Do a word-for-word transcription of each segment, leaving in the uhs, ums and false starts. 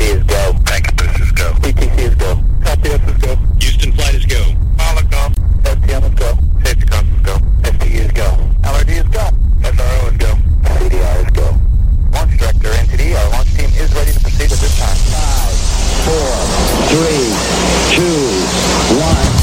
is go. Packet boost is go. P T C is go. Copy, S is go. Houston flight is go. Pilot go. S T M is go. Safety comms is go. S T E is go. L R D is go. S R O is go. C D R is go. Launch director, N T D, our launch team is ready to proceed at this time. Five, four, three, two, one.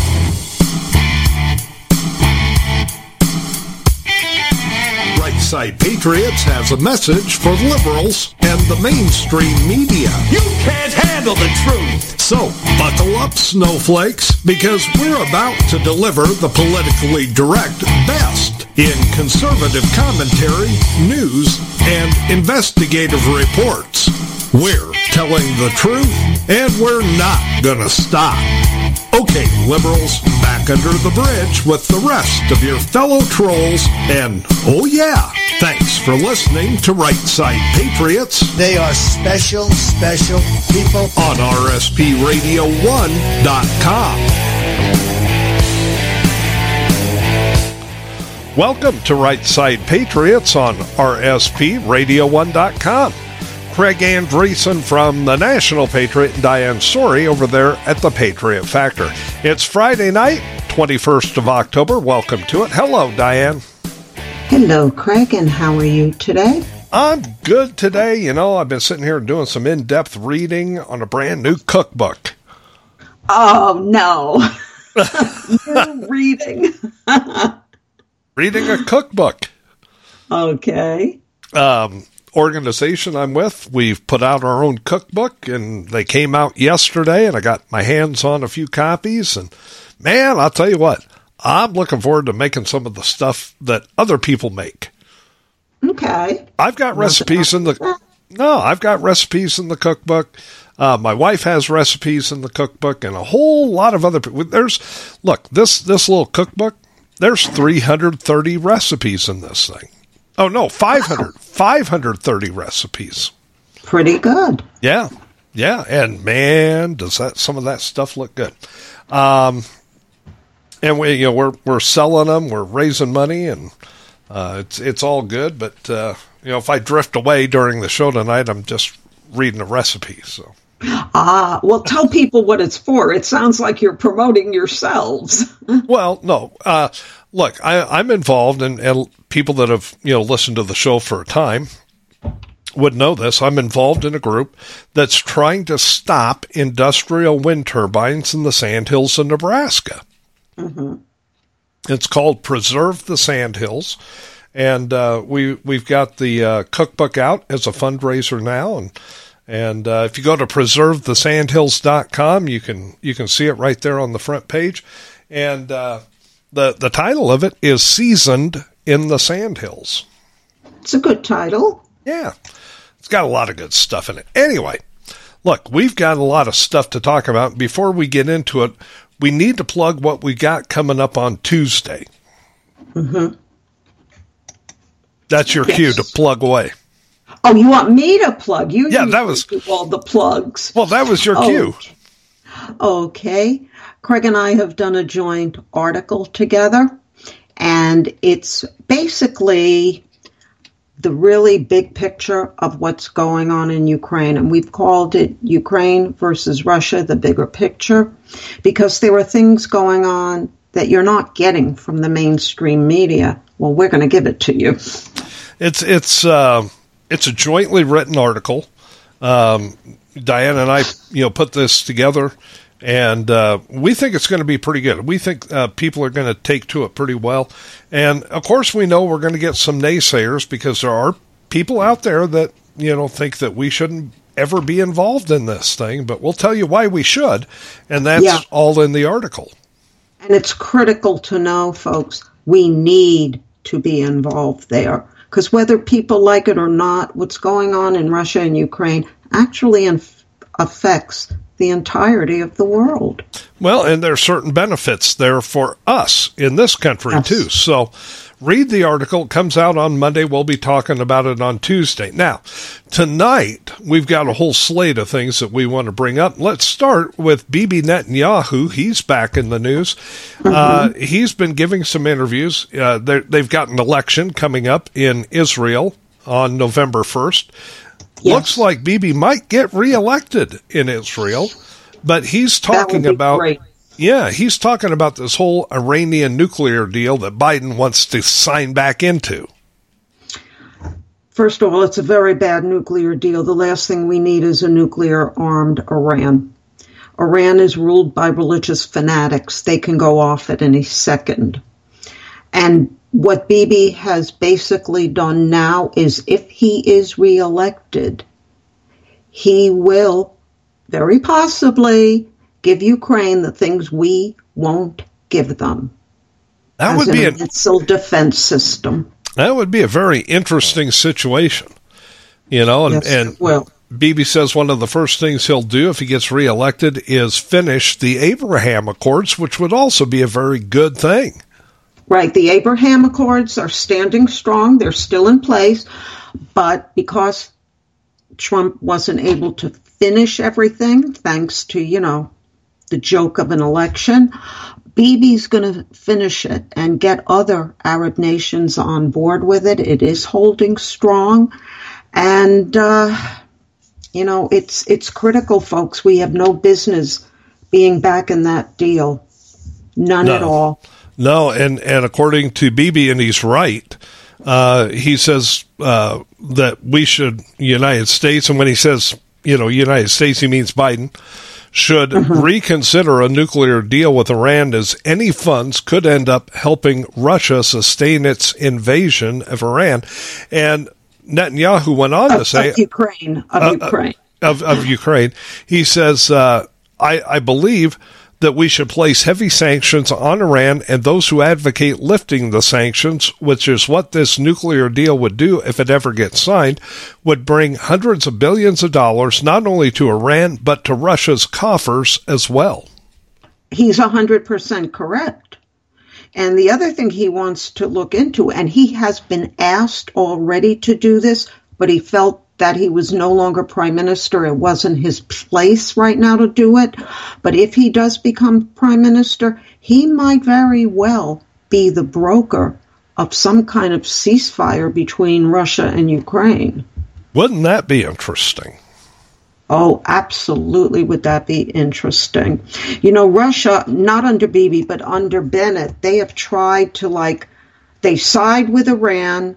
Right Side Patriots has a message for liberals and the mainstream media. You can't handle the truth! So, buckle up, snowflakes, because we're about to deliver the politically direct best in conservative commentary, news, and investigative reports. We're telling the truth, and we're not gonna stop. Okay, liberals, back under the bridge with the rest of your fellow trolls, and oh yeah, thanks for listening to Right Side Patriots. They are special, special people. On R S P radio one dot com. Welcome to Right Side Patriots on R S P radio one dot com. Craig Andreessen from the National Patriot and Diane Sori over there at the Patriot Factor. It's Friday night, twenty-first of October. Welcome to it. Hello, Diane. Hello, Craig, and how are you today? I'm good today. You know, I've been sitting here doing some in-depth reading on a brand new cookbook. Oh, no. New reading. Reading a cookbook. Okay. Um... organization I'm with, we've put out our own cookbook, and they came out yesterday, and I got my hands on a few copies, and man, I'll tell you what, I'm looking forward to making some of the stuff that other people make. Okay. I've got recipes in the, no, I've got recipes in the cookbook. Uh, my wife has recipes in the cookbook, and a whole lot of other people. There's, look, this, this little cookbook, there's three hundred thirty recipes in this thing. Oh, no, five hundred, five hundred thirty recipes. Pretty good. Yeah, yeah, and man, does that some of that stuff look good. Um, and we, you know, we're we're selling them, we're raising money, and uh, it's it's all good. But uh, you know, if I drift away during the show tonight, I'm just reading a recipe. So, ah, well, tell people what it's for. It sounds like you're promoting yourselves. Well, no. Uh, Look, I, I'm involved, and, and people that have, you know, listened to the show for a time would know this. I'm involved in a group that's trying to stop industrial wind turbines in the Sandhills of Nebraska. Mm-hmm. It's called Preserve the Sandhills, and uh, we we've got the uh, cookbook out as a fundraiser now, and and uh, if you go to preserve the sandhills dot com, you can you can see it right there on the front page, and. Uh, The the title of it is Seasoned in the Sandhills. It's a good title. Yeah. It's got a lot of good stuff in it. Anyway, look, we've got a lot of stuff to talk about. Before we get into it, we need to plug what we got coming up on Tuesday. Mm-hmm. That's your yes. cue to plug away. Oh, you want me to plug? You yeah, that was do all the plugs. Well, that was your oh. cue. Okay. Craig and I have done a joint article together, and it's basically the really big picture of what's going on in Ukraine. And we've called it Ukraine versus Russia, the bigger picture, because there are things going on that you're not getting from the mainstream media. Well, we're going to give it to you. It's, it's, uh, it's a jointly written article. Um, Diane and I, you know, put this together. And uh, we think it's going to be pretty good. We think uh, people are going to take to it pretty well. And, of course, we know we're going to get some naysayers because there are people out there that, you know, think that we shouldn't ever be involved in this thing. But we'll tell you why we should, and that's yeah. all in the article. And it's critical to know, folks, we need to be involved there. Because whether people like it or not, what's going on in Russia and Ukraine actually inf- affects the entirety of the world. Well, and there are certain benefits there for us in this country, yes. too. So read the article. It comes out on Monday. We'll be talking about it on Tuesday. Now, tonight, we've got a whole slate of things that we want to bring up. Let's start with Bibi Netanyahu. He's back in the news. Mm-hmm. Uh, he's been giving some interviews. Uh, they've got an election coming up in Israel on November first. Yes. Looks like Bibi might get reelected in Israel, but he's talking about, great. yeah, he's talking about this whole Iranian nuclear deal that Biden wants to sign back into. First of all, it's a very bad nuclear deal. The last thing we need is a nuclear-armed Iran. Iran is ruled by religious fanatics. They can go off at any second. And what Bibi has basically done now is if he is reelected, he will very possibly give Ukraine the things we won't give them. That as would be a a missile defense system. That would be a very interesting situation, you know. And, Yes, and it will. Bibi says one of the first things he'll do if he gets reelected is finish the Abraham Accords, which would also be a very good thing. Right. The Abraham Accords are standing strong. They're still in place. But because Trump wasn't able to finish everything, thanks to, you know, the joke of an election, Bibi's going to finish it and get other Arab nations on board with it. It is holding strong. And, uh, you know, it's it's critical, folks. We have no business being back in that deal. None No. at all. No, and, and according to Bibi, and he's right, uh, he says uh, that we should, United States, and when he says, you know, United States, he means Biden, should Mm-hmm. reconsider a nuclear deal with Iran, as any funds could end up helping Russia sustain its invasion of Iran. And Netanyahu went on to Of, say... of Ukraine. Of Uh, Ukraine. of, of Ukraine. He says, uh, I, I believe that we should place heavy sanctions on Iran, and those who advocate lifting the sanctions, which is what this nuclear deal would do if it ever gets signed, would bring hundreds of billions of dollars not only to Iran, but to Russia's coffers as well. He's one hundred percent correct. And the other thing he wants to look into, and he has been asked already to do this, but he felt that he was no longer prime minister. It wasn't his place right now to do it. But if he does become prime minister, he might very well be the broker of some kind of ceasefire between Russia and Ukraine. Wouldn't that be interesting? Oh, absolutely would that be interesting. You know, Russia, not under Bibi, but under Bennett, they have tried to, like, they side with Iran,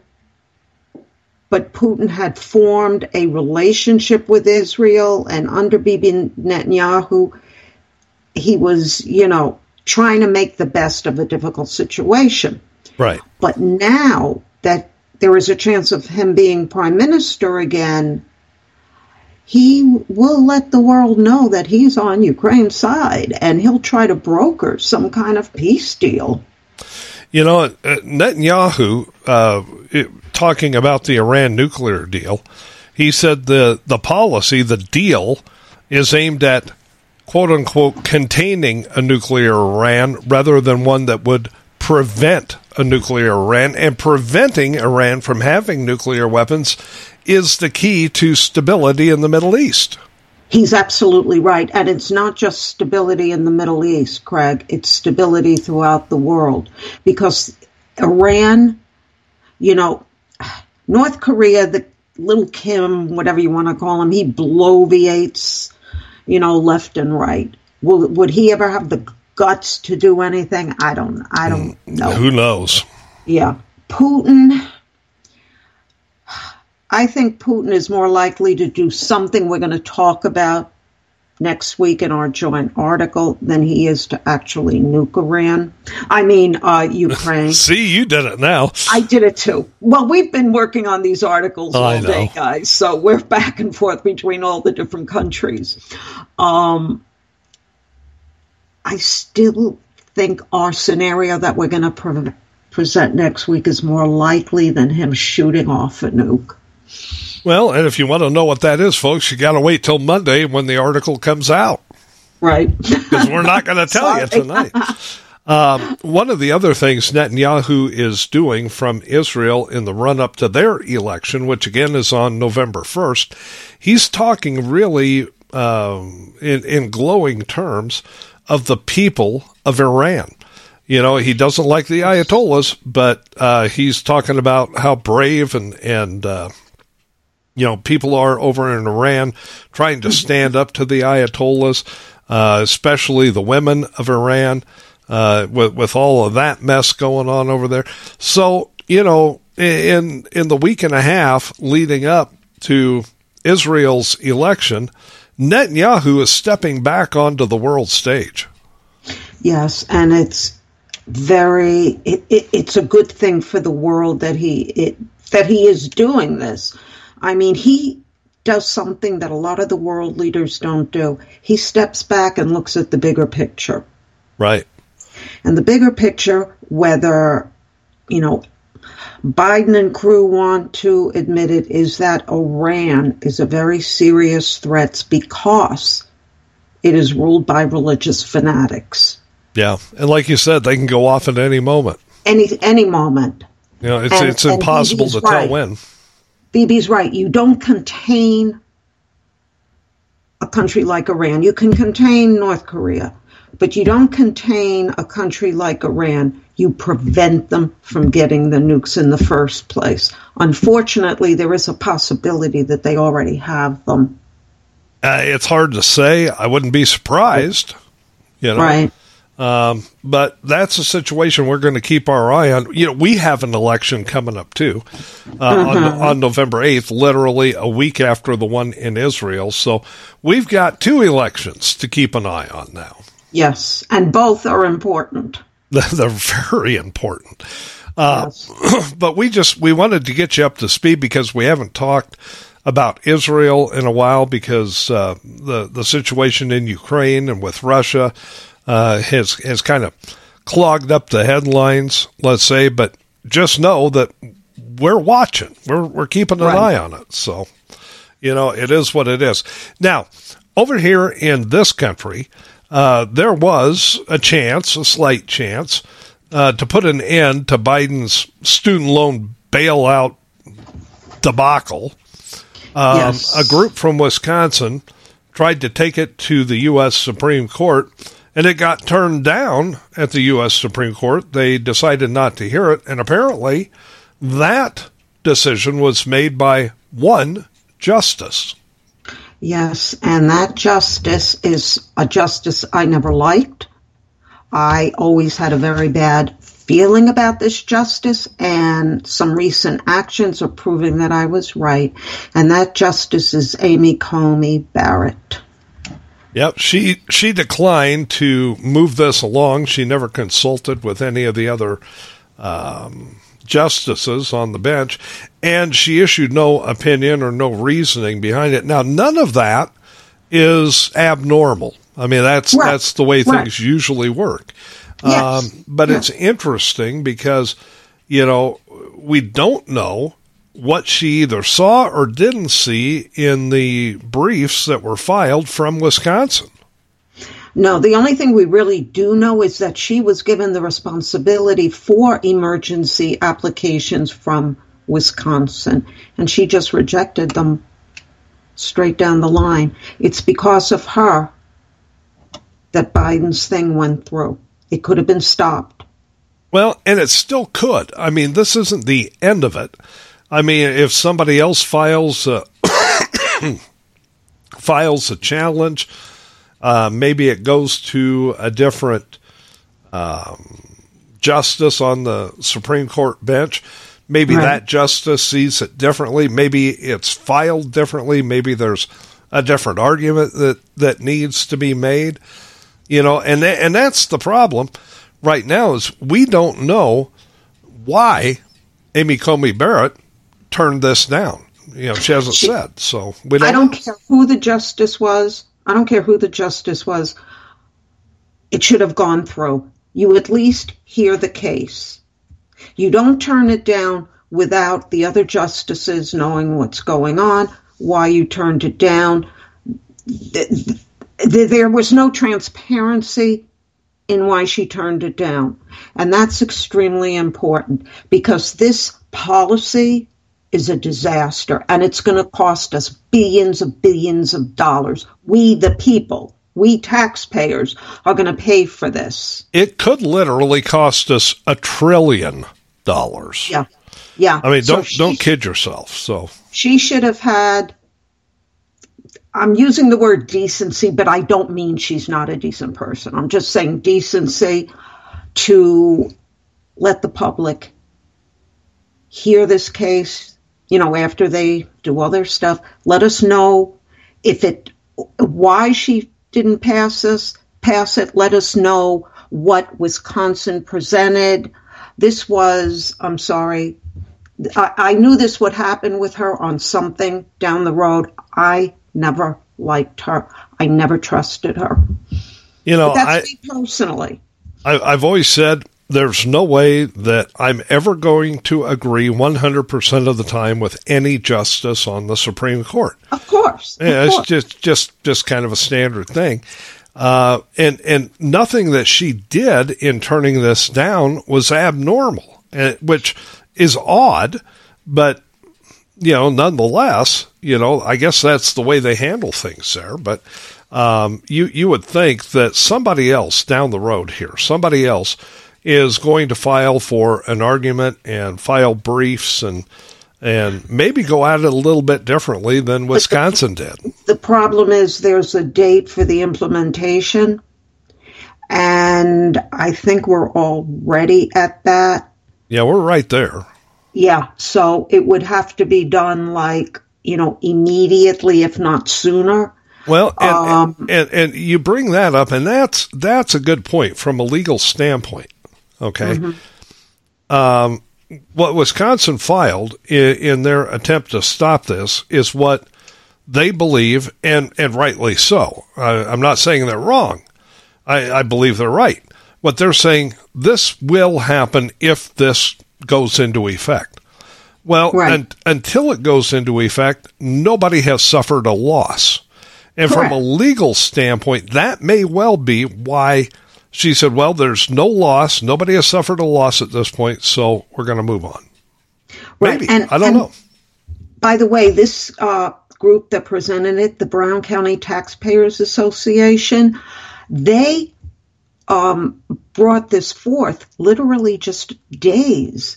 but Putin had formed a relationship with Israel, and under Bibi Netanyahu, he was, you know, trying to make the best of a difficult situation. Right. But now that there is a chance of him being prime minister again, he will let the world know that he's on Ukraine's side, and he'll try to broker some kind of peace deal. You know, uh, Netanyahu, uh, it, talking about the Iran nuclear deal, he said the, the policy, the deal, is aimed at, quote-unquote, containing a nuclear Iran rather than one that would prevent a nuclear Iran. And preventing Iran from having nuclear weapons is the key to stability in the Middle East. He's absolutely right. And it's not just stability in the Middle East, Craig. It's stability throughout the world. Because Iran, you know, North Korea, the little Kim, whatever you want to call him, he bloviates, you know, left and right. Will, would he ever have the guts to do anything? I don't, I don't know. Who knows? Yeah. Putin, I think Putin is more likely to do something we're going to talk about next week in our joint article than he is to actually nuke Iran. I mean, uh, Ukraine. See, you did it now. I did it too. Well, we've been working on these articles all I know. day, guys, so we're back and forth between all the different countries. Um, I still think our scenario that we're going to pre- present next week is more likely than him shooting off a nuke. Well, and if you want to know what that is, folks, you got to wait till Monday when the article comes out. Right. Because we're not going to tell you tonight. Um, one of the other things Netanyahu is doing from Israel in the run-up to their election, which again is on November first, he's talking really um, in, in glowing terms of the people of Iran. You know, he doesn't like the Ayatollahs, but uh, he's talking about how brave and, and uh, you know, people are over in Iran trying to stand up to the Ayatollahs, uh, especially the women of Iran, uh, with, with all of that mess going on over there. So, you know, in, in the week and a half leading up to Israel's election, Netanyahu is stepping back onto the world stage. Yes, and it's very, it, it, it's a good thing for the world that he, it, that he is doing this. I mean, he does something that a lot of the world leaders don't do. He steps back and looks at the bigger picture. Right. And the bigger picture, whether, you know, Biden and crew want to admit it, is that Iran is a very serious threat because it is ruled by religious fanatics. Yeah. And like you said, they can go off at any moment. Any any moment. You know, it's, and, it's impossible to right. tell when. Bibi's right. You don't contain a country like Iran. You can contain North Korea, but you don't contain a country like Iran. You prevent them from getting the nukes in the first place. Unfortunately, there is a possibility that they already have them. Uh, it's hard to say. I wouldn't be surprised. You know? Right. Um, but that's a situation we're going to keep our eye on. You know, we have an election coming up too, uh, mm-hmm. on, on November eighth, literally a week after the one in Israel. So we've got two elections to keep an eye on now. Yes, and both are important. They're very important. Uh, yes. But we just, we wanted to get you up to speed because we haven't talked about Israel in a while because uh, the, the situation in Ukraine and with Russia Uh, has has kind of clogged up the headlines, let's say, but just know that we're watching. We're we're keeping an right. eye on it. So, you know, it is what it is. Now, over here in this country, uh, there was a chance, a slight chance, uh, to put an end to Biden's student loan bailout debacle. Um, yes. A group from Wisconsin tried to take it to the U S Supreme Court, and it got turned down at the U S Supreme Court. They decided not to hear it, and apparently that decision was made by one justice. Yes, and that justice is a justice I never liked. I always had a very bad feeling about this justice, and some recent actions are proving that I was right. And that justice is Amy Coney Barrett. Yep, she she declined to move this along. She never consulted with any of the other um, justices on the bench, and she issued no opinion or no reasoning behind it. Now, none of that is abnormal. I mean, that's right. that's the way right. things usually work. Yes. Um, but yes. it's interesting because, you know, we don't know what she either saw or didn't see in the briefs that were filed from Wisconsin. No, the only thing we really do know is that she was given the responsibility for emergency applications from Wisconsin, and she just rejected them straight down the line. It's because of her that Biden's thing went through. It could have been stopped. Well, and it still could. I mean, this isn't the end of it. I mean, if somebody else files a, files a challenge, uh, maybe it goes to a different um, justice on the Supreme Court bench. Maybe right. that justice sees it differently. Maybe it's filed differently. Maybe there's a different argument that, that needs to be made. You know, and th- and that's the problem right now is we don't know why Amy Coney Barrett turned this down. You know, she hasn't she, said, so we don't I don't know. care who the justice was. I don't care who the justice was. It should have gone through. You at least hear the case. You don't turn it down without the other justices knowing what's going on, why you turned it down. There was no transparency in why she turned it down. And that's extremely important because this policy is a disaster, and it's going to cost us billions of billions of dollars. We, the people, we taxpayers, are going to pay for this. It could literally cost us a trillion dollars. Yeah, yeah. I mean, don't so don't kid yourself. So She should have had, I'm using the word decency, but I don't mean she's not a decent person. I'm just saying decency to let the public hear this case, you know, after they do all their stuff. Let us know if it, why she didn't pass this, pass it. Let us know what Wisconsin presented. This was, I'm sorry, I, I knew this would happen with her on something down the road. I never liked her. I never trusted her. You know, but that's I, me personally. I, I've always said there's no way that I'm ever going to agree one hundred percent of the time with any justice on the Supreme Court. Of course. Yeah, of it's course. just, just, just kind of a standard thing. Uh, and, and nothing that she did in turning this down was abnormal, which is odd, but, you know, nonetheless, you know, I guess that's the way they handle things there. But um, you, you would think that somebody else down the road here, somebody else is going to file for an argument and file briefs and and maybe go at it a little bit differently than Wisconsin did. The problem is there's a date for the implementation, and I think we're already at that. Yeah, we're right there. Yeah, so it would have to be done like, you know, immediately, if not sooner. Well, and, Um, and, and, and you bring that up, and that's that's a good point from a legal standpoint, okay? Mm-hmm. Um, what Wisconsin filed in, in their attempt to stop this is what they believe, and, and rightly so. I, I'm not saying they're wrong. I, I believe they're right. What they're saying, this will happen if this goes into effect. Well, Right. un, until it goes into effect, nobody has suffered a loss. And Correct. from a legal standpoint, that may well be why she said, well, there's no loss. Nobody has suffered a loss at this point, so we're going to move on. Right. Maybe. And, I don't and know. By the way, this uh, group that presented it, the Brown County Taxpayers Association, they um, brought this forth literally just days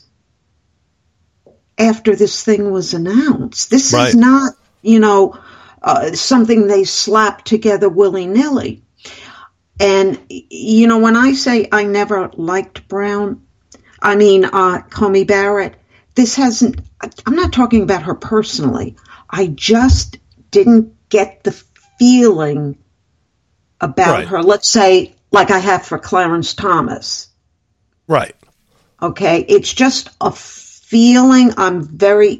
after this thing was announced. This Right. is not, you know, uh, something they slapped together willy-nilly. And, you know, when I say I never liked Brown, I mean uh, Comey Barrett, this hasn't, I'm not talking about her personally. I just didn't get the feeling about Right. her, let's say, like I have for Clarence Thomas. Right. Okay, it's just a feeling. I'm very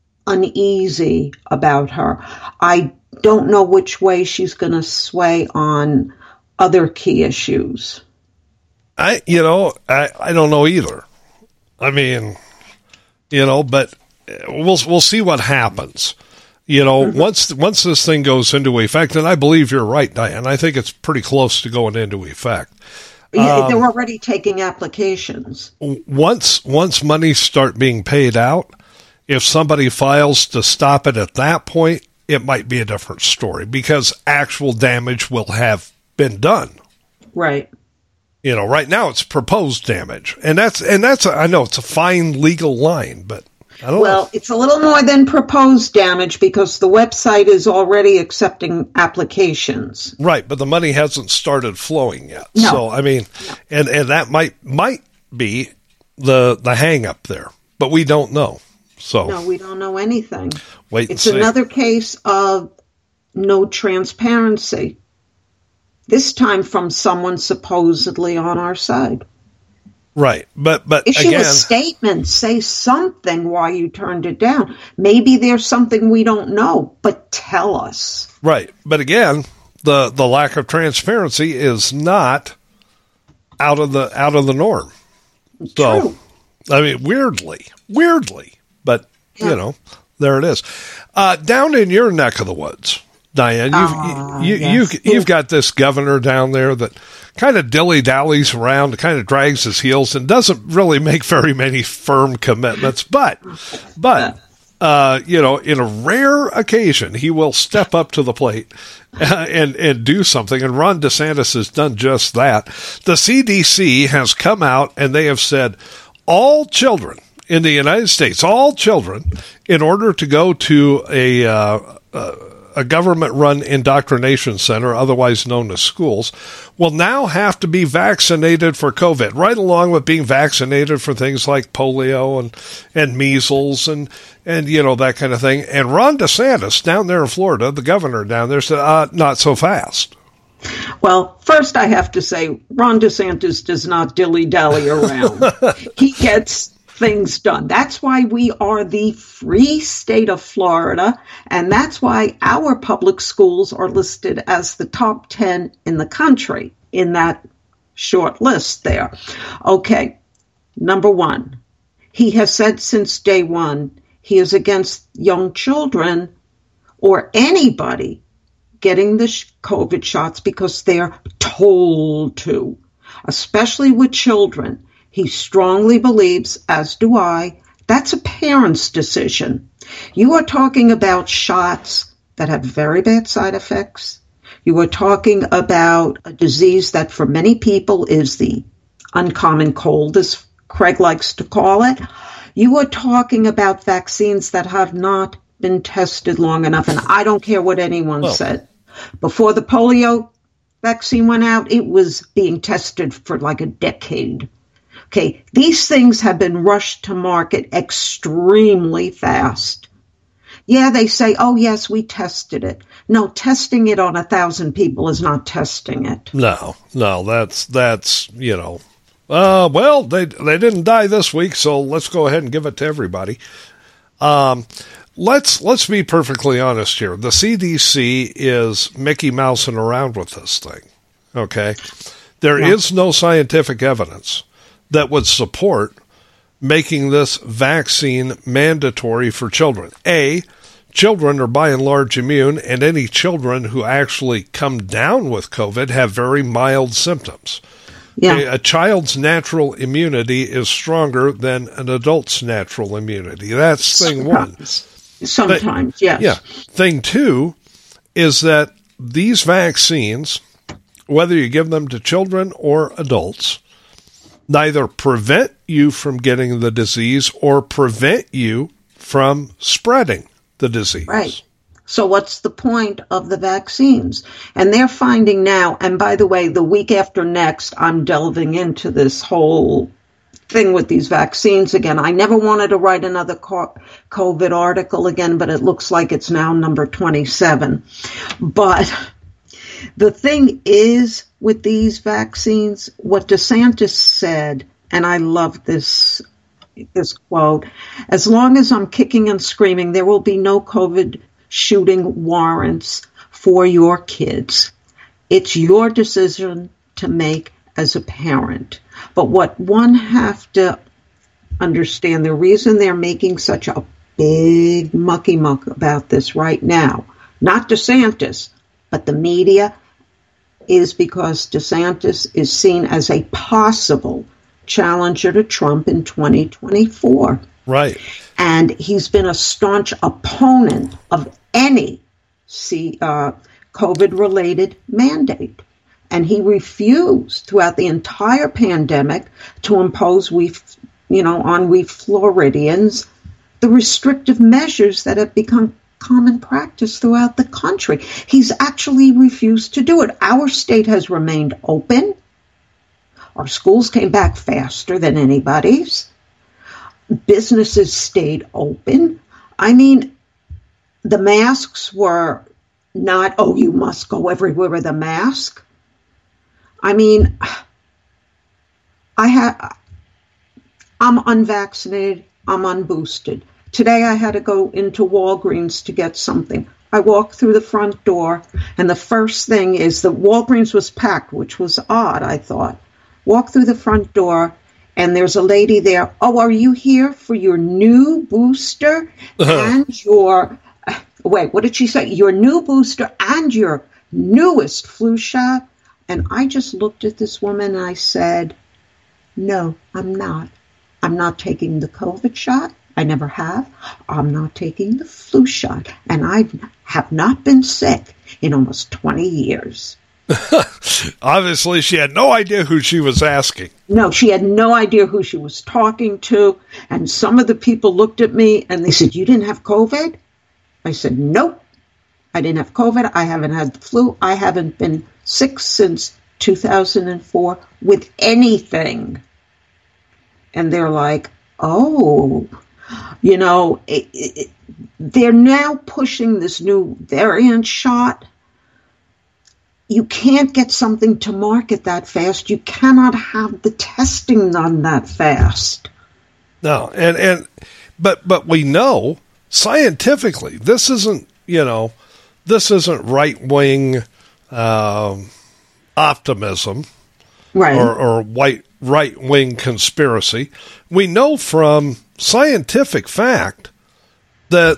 uneasy about her. I don't know which way she's going to sway on other key issues. I, you know, I, I don't know either. I mean, you know, but we'll, we'll see what happens. You know, Mm-hmm. once, once this thing goes into effect, and I believe you're right, Diane, I think it's pretty close to going into effect. Yeah, Um, they're already taking applications. Once, once money start being paid out, if somebody files to stop it at that point, it might be a different story because actual damage will have been done. Right. You know, right now it's proposed damage, and that's and that's a, I know it's a fine legal line, but I don't Well, know. it's a little more than proposed damage because the website is already accepting applications. Right, but the money hasn't started flowing yet. No. So I mean, and and that might might be the the hang up there, but we don't know. So No, we don't know anything. wait and It's see. another case of no transparency. This time from someone supposedly on our side. Right, but but Issue again, a statement, say something why you turned it down. Maybe there's something we don't know, but tell us. right, but again, the the lack of transparency is not out of the out of the norm. So, True. I mean, weirdly, weirdly, but Yeah. you know, there it is. Uh, down in your neck of the woods, Diane, you've Ah, you, yes. you you've got this governor down there that kind of dilly dallies around, kind of drags his heels, and doesn't really make very many firm commitments. But, but. Uh, you know, in a rare occasion, he will step up to the plate uh, and, and do something. And Ron DeSantis has done just that. The C D C has come out and they have said all children in the United States, all children, in order to go to a uh, uh, a government-run indoctrination center, otherwise known as schools, will now have to be vaccinated for COVID, right along with being vaccinated for things like polio and, and measles and, and, you know, that kind of thing. And Ron DeSantis down there in Florida, the governor down there, said, uh, not so fast. Well, first I have to say, Ron DeSantis does not dilly-dally around. He gets things done. That's why we are the free state of Florida, and that's why our public schools are listed as the top ten in the country in that short list there. Okay, number one, he has said since day one he is against young children or anybody getting the COVID shots because they're told to, especially with children. He strongly believes, as do I, that's a parent's decision. You are talking about shots that have very bad side effects. You are talking about a disease that for many people is the uncommon cold, as Craig likes to call it. You are talking about vaccines that have not been tested long enough, and I don't care what anyone well. said. Before the polio vaccine went out, it was being tested for like a decade. Okay, these things have been rushed to market extremely fast. Yeah, they say, oh, yes, we tested it. No, testing it on a thousand people is not testing it. No, no, that's, that's you know, uh, well, they they didn't die this week, so let's go ahead and give it to everybody. Um, let's, let's be perfectly honest here. The C D C is Mickey Mousing around with this thing, okay? There yeah. is no scientific evidence that would support making this vaccine mandatory for children. A, children are by and large immune, and any children who actually come down with COVID have very mild symptoms. Yeah. A, a child's natural immunity is stronger than an adult's natural immunity. That's thing one. Sometimes, yes. Yeah. Thing two is that these vaccines, whether you give them to children or adults, neither prevent you from getting the disease or prevent you from spreading the disease. Right. So what's the point of the vaccines? And they're finding now, and by the way, the week after next, I'm delving into this whole thing with these vaccines again. I never wanted to write another COVID article again, but it looks like it's now number twenty-seven. But the thing is, with these vaccines, what DeSantis said, and I love this, this quote, as long as I'm kicking and screaming, there will be no COVID shooting warrants for your kids. It's your decision to make as a parent. But what one have to understand, the reason they're making such a big mucky muck about this right now, not DeSantis, but the media, is because DeSantis is seen as a possible challenger to Trump in twenty twenty-four. Right. And he's been a staunch opponent of any C, uh, COVID-related mandate. And he refused throughout the entire pandemic to impose, we, you know, on we Floridians, the restrictive measures that have become common practice throughout the country. He's actually refused to do it. Our state has remained open. Our schools came back faster than anybody's. Businesses stayed open. I mean, the masks were not, oh, you must go everywhere with a mask. I mean, I have, I'm unvaccinated, I'm unboosted. Today I had to go into Walgreens to get something. I walked through the front door, and the first thing is the Walgreens was packed, which was odd, I thought. Walk through the front door, and there's a lady there. Oh, are you here for your new booster and your, wait, what did she say? Your new booster and your newest flu shot? And I just looked at this woman and I said, no, I'm not. I'm not taking the COVID shot. I never have. I'm not taking the flu shot. And I have not been sick in almost twenty years. Obviously, she had no idea who she was asking. No, she had no idea who she was talking to. And some of the people looked at me and they said, "You didn't have COVID?" I said, "Nope, I didn't have COVID. I haven't had the flu. I haven't been sick since two thousand four with anything." And they're like, "Oh, you know, it, it, they're now pushing this new variant shot. You can't get something to market that fast. You cannot have the testing done that fast." No, and, and but but we know scientifically this isn't, you know, this isn't right-wing um, optimism, right, or, or white right-wing conspiracy. We know from scientific fact that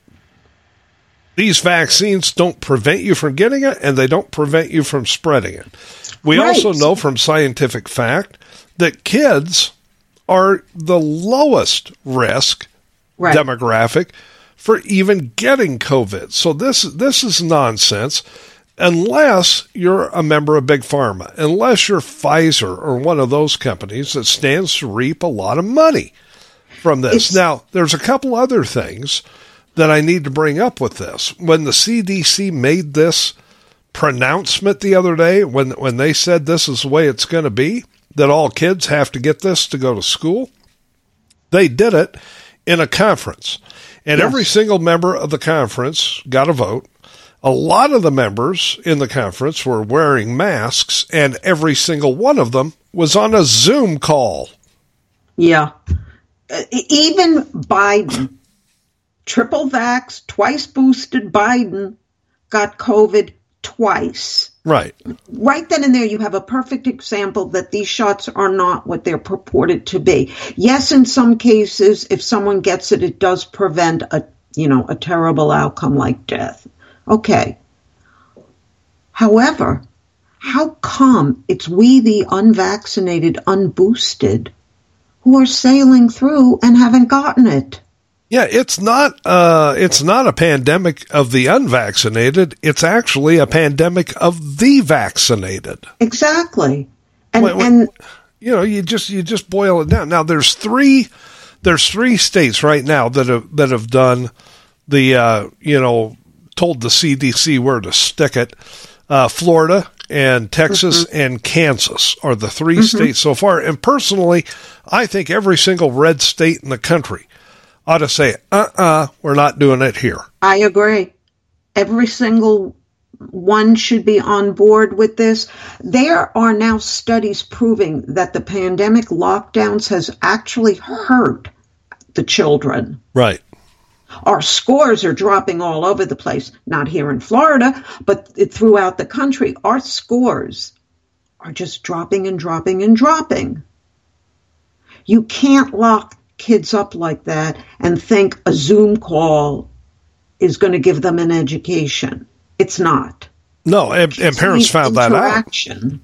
these vaccines don't prevent you from getting it, and they don't prevent you from spreading it. We right. also know from scientific fact that kids are the lowest risk right. demographic for even getting COVID. So this this is nonsense unless you're a member of Big Pharma, unless you're Pfizer or one of those companies that stands to reap a lot of money from this. It's, now, there's a couple other things that I need to bring up with this. When the C D C made this pronouncement the other day, when when they said this is the way it's going to be, that all kids have to get this to go to school, they did it in a conference. And yes. every single member of the conference got a vote. A lot of the members in the conference were wearing masks, and every single one of them was on a Zoom call. Yeah. Uh, even Biden, triple vax, twice boosted Biden, got COVID twice. Right. Right then and there, you have a perfect example that these shots are not what they're purported to be. Yes, in some cases, if someone gets it, it does prevent a, you know, a terrible outcome like death. Okay. However, how come it's we, the unvaccinated, unboosted, who are sailing through and haven't gotten it? Yeah, it's not uh, it's not a pandemic of the unvaccinated. It's actually a pandemic of the vaccinated. Exactly. And, when, when, and you know, you just you just boil it down. Now there's three there's three states right now that have that have done the uh, you know, told the C D C where to stick it. Uh, Florida and Texas mm-hmm. and Kansas are the three mm-hmm. states so far. And personally, I think every single red state in the country ought to say, uh-uh, we're not doing it here. I agree. Every single one should be on board with this. There are now studies proving that the pandemic lockdowns has actually hurt the children. Right. Our scores are dropping all over the place, not here in Florida, but throughout the country. Our scores are just dropping and dropping and dropping. You can't lock kids up like that and think a Zoom call is going to give them an education. It's not. No, and, and parents found that out. You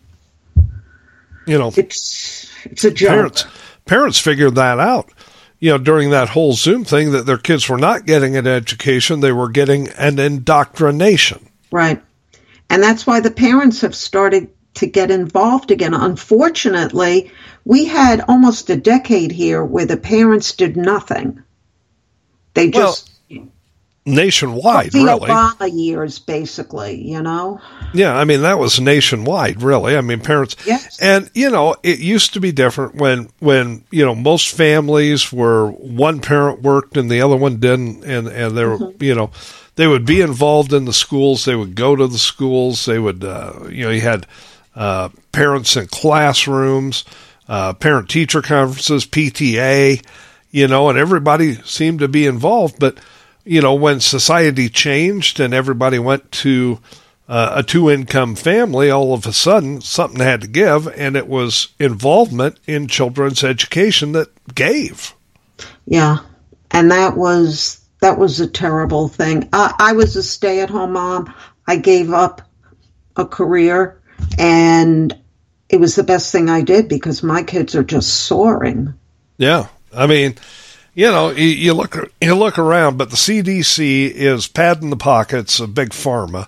know, it's it's a joke. Parents, parents figured that out. You know, during that whole Zoom thing, that their kids were not getting an education; they were getting an indoctrination. Right, and that's why the parents have started to get involved again. Unfortunately, we had almost a decade here where the parents did nothing. They just well, nationwide, the really. Obama years, basically, you know. Yeah, I mean that was nationwide, really. I mean, parents, yes. And you know, it used to be different when when you know most families were one parent worked and the other one didn't, and and they were mm-hmm. you know they would be involved in the schools, they would go to the schools, they would uh, you know you had. Uh, parents in classrooms, uh, parent-teacher conferences, P T A, you know, and everybody seemed to be involved. But, you know, when society changed and everybody went to uh, a two-income family, all of a sudden something had to give, and it was involvement in children's education that gave. Yeah, and that was that was a terrible thing. Uh, I was a stay-at-home mom. I gave up a career. And it was the best thing I did because my kids are just soaring. Yeah. I mean, you know, you, you look you look around, but the C D C is padding the pockets of Big Pharma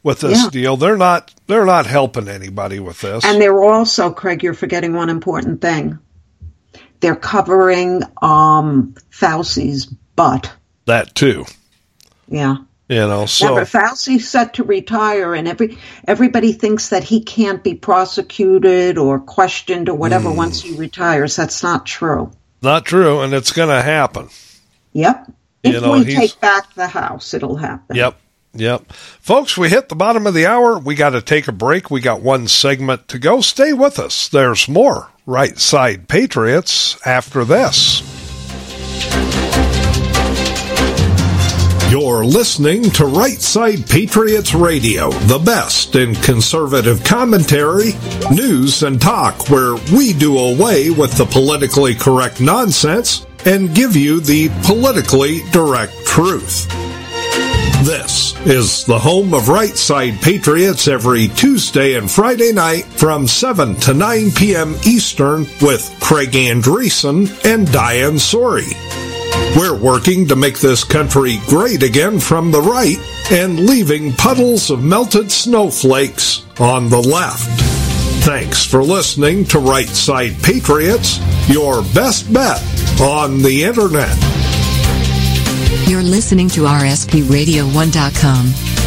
with this Yeah. deal. They're not they're not helping anybody with this. And they're also, Craig, you're forgetting one important thing. They're covering um, Fauci's butt. That too. Yeah. You know, so Remember, Fauci's set to retire, and every everybody thinks that he can't be prosecuted or questioned or whatever Mm. once he retires. That's not true. not true, and it's going to happen. Yep. You If know, we he's- take back the House, it'll happen. Yep. Yep. Folks, we hit the bottom of the hour. We got to take a break. We got one segment to go. Stay with us. There's more Right Side Patriots after this. You're listening to Right Side Patriots Radio, the best in conservative commentary, news, and talk, where we do away with the politically correct nonsense and give you the politically direct truth. This is the home of Right Side Patriots every Tuesday and Friday night from seven to nine p.m. Eastern with Craig Andreessen and Diane Sori. We're working to make this country great again from the right and leaving puddles of melted snowflakes on the left. Thanks for listening to Right Side Patriots, your best bet on the Internet. You're listening to R S P radio one dot com.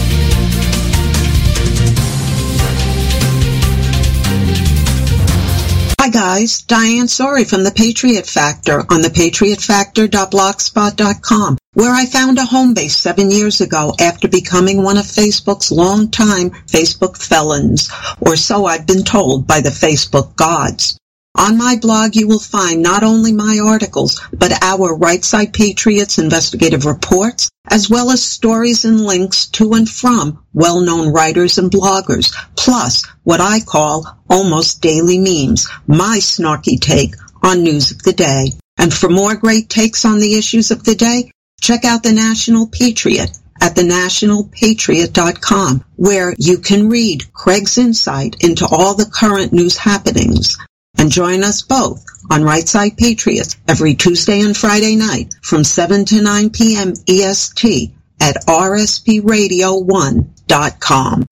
Hi guys, Diane Sori from The Patriot Factor on the patriot factor dot blogspot dot com, where I found a home base seven years ago after becoming one of Facebook's longtime Facebook felons, or so I've been told by the Facebook gods. On my blog, you will find not only my articles, but our Right Side Patriots investigative reports, as well as stories and links to and from well-known writers and bloggers, plus what I call almost daily memes, my snarky take on news of the day. And for more great takes on the issues of the day, check out the National Patriot at the national patriot dot com, where you can read Craig's insight into all the current news happenings. And join us both on Right Side Patriots every Tuesday and Friday night from seven to nine p.m. E S T at R S P radio one dot com.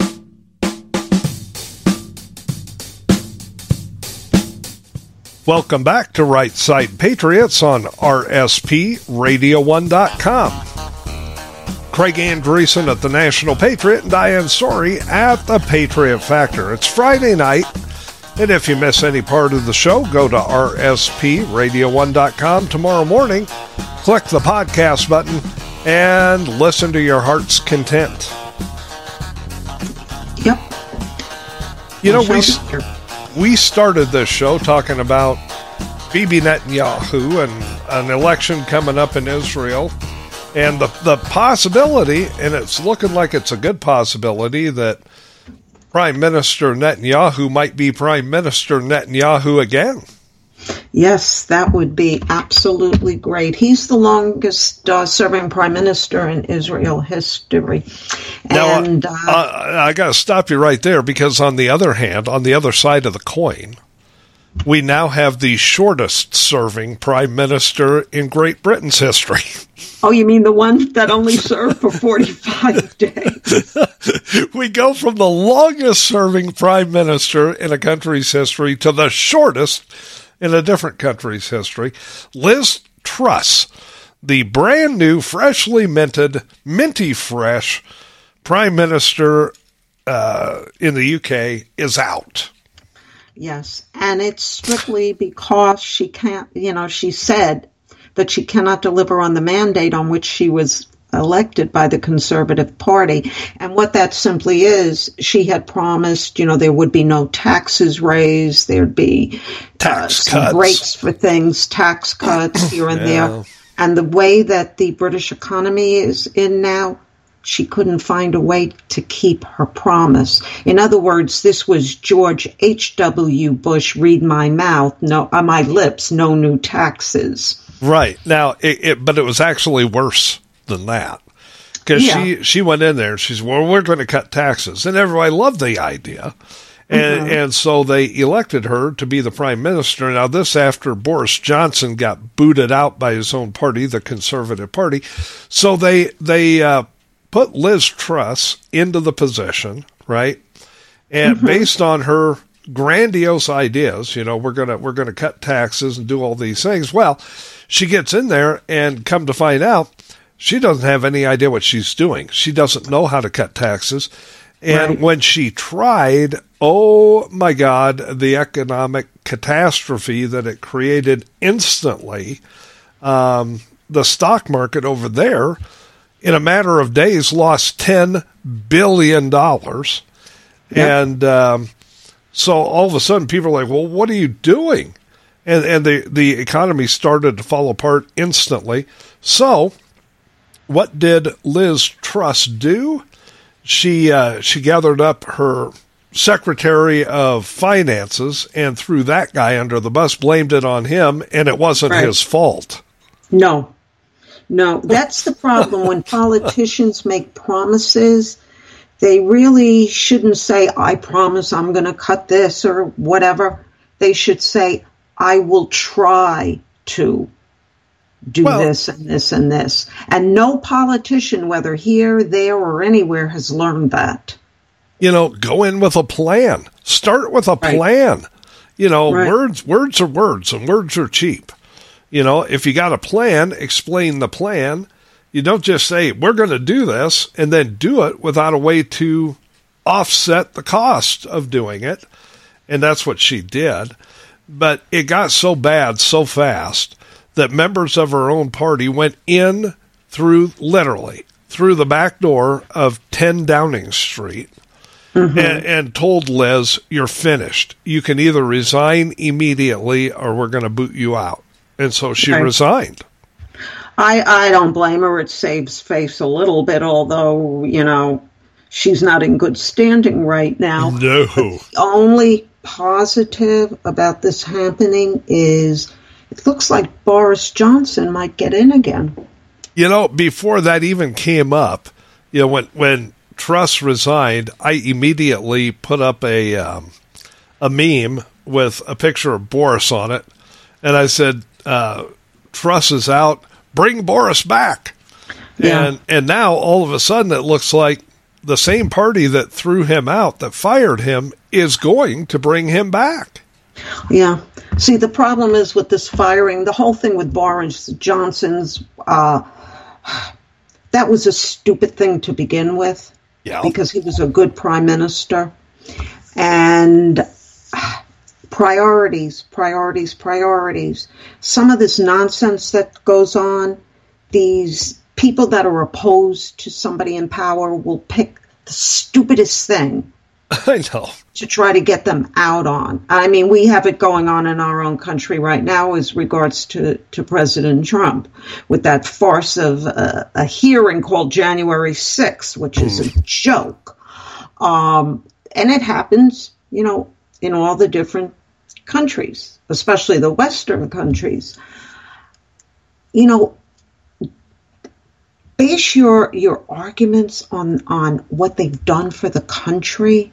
Welcome back to Right Side Patriots on R S P radio one dot com. Craig Andreessen at the National Patriot and Diane Sori at the Patriot Factor. It's Friday night. And if you miss any part of the show, go to R S P radio one dot com tomorrow morning, click the podcast button, and listen to your heart's content. Yep. You know, we, Shall be here. we started this show talking about Bibi Netanyahu and an election coming up in Israel, and the, the possibility, and it's looking like it's a good possibility, that Prime Minister Netanyahu might be Prime Minister Netanyahu again. Yes, that would be absolutely great. He's the longest uh, serving prime minister in Israel history. Now, And uh, uh, I, I got to stop you right there, because on the other hand, on the other side of the coin, we now have the shortest serving prime minister in Great Britain's history. oh, you mean the one that only served for forty-five days? We go from the longest serving prime minister in a country's history to the shortest in a different country's history. Liz Truss, the brand new, freshly minted, minty fresh prime minister uh, in the U K, is out. Yes, and it's strictly because she can't, you know, she said that she cannot deliver on the mandate on which she was elected by the Conservative Party. And what that simply is, she had promised, you know, there would be no taxes raised, there'd be Tax uh, some cuts. breaks for things, tax cuts here and Yeah. there. And the way that the British economy is in now, she couldn't find a way to keep her promise. In other words, this was George H W. Bush, read my mouth, no, uh, my lips, no new taxes. Right. Now, it, it, but it was actually worse than that. Because Yeah. she, she went in there and she said, well, we're going to cut taxes. And everybody loved the idea. And, Mhm. and so they elected her to be the prime minister. Now, this after Boris Johnson got booted out by his own party, the Conservative Party. So they, they, uh, put Liz Truss into the position, right? And Mm-hmm. based on her grandiose ideas, you know, we're gonna we're gonna cut taxes and do all these things. Well, she gets in there, and come to find out, she doesn't have any idea what she's doing. She doesn't know how to cut taxes. And Right. when she tried, oh my God, the economic catastrophe that it created instantly. Um, the stock market over there, in a matter of days, lost ten billion dollars. Yep. And um, so all of a sudden people are like, well, what are you doing? And, and the, the economy started to fall apart instantly. So what did Liz Truss do? She uh, she gathered up her Secretary of Finances and threw that guy under the bus, blamed it on him, and it wasn't Right. his fault. No, no, that's the problem. When politicians make promises, they really shouldn't say, I promise I'm going to cut this or whatever. They should say, I will try to do Well- this and this and this. And no politician, whether here, there, or anywhere, has learned that. You know, go in with a plan. Start with a Right. plan. You know, Right. words words are words, and words are cheap. You know, if you got a plan, explain the plan. You don't just say, we're going to do this, and then do it without a way to offset the cost of doing it. And that's what she did. But it got so bad so fast that members of her own party went in through, literally, through the back door of ten Downing Street and, and told Liz, you're finished. You can either resign immediately or we're going to boot you out. And so she Okay. resigned. I, I don't blame her. It saves face a little bit, although, you know, she's not in good standing right now. No. The only positive about this happening is it looks like Boris Johnson might get in again. You know, before that even came up, you know, when when Truss resigned, I immediately put up a um, a meme with a picture of Boris on it, and I said, uh, "Truss is out, bring Boris back." Yeah. And and now all of a sudden it looks like the same party that threw him out, that fired him, is going to bring him back. Yeah. See, the problem is with this firing, the whole thing with Boris Johnson's, uh, that was a stupid thing to begin with. Yeah. Because he was a good prime minister. And priorities, priorities, priorities. Some of this nonsense that goes on, these people that are opposed to somebody in power will pick the stupidest thing I know. to try to get them out on. I mean, we have it going on in our own country right now as regards to, to President Trump with that farce of uh, a hearing called January sixth, which is a joke. Um, and it happens, you know, in all the different countries, especially the Western countries. You know, base your, your arguments on, on what they've done for the country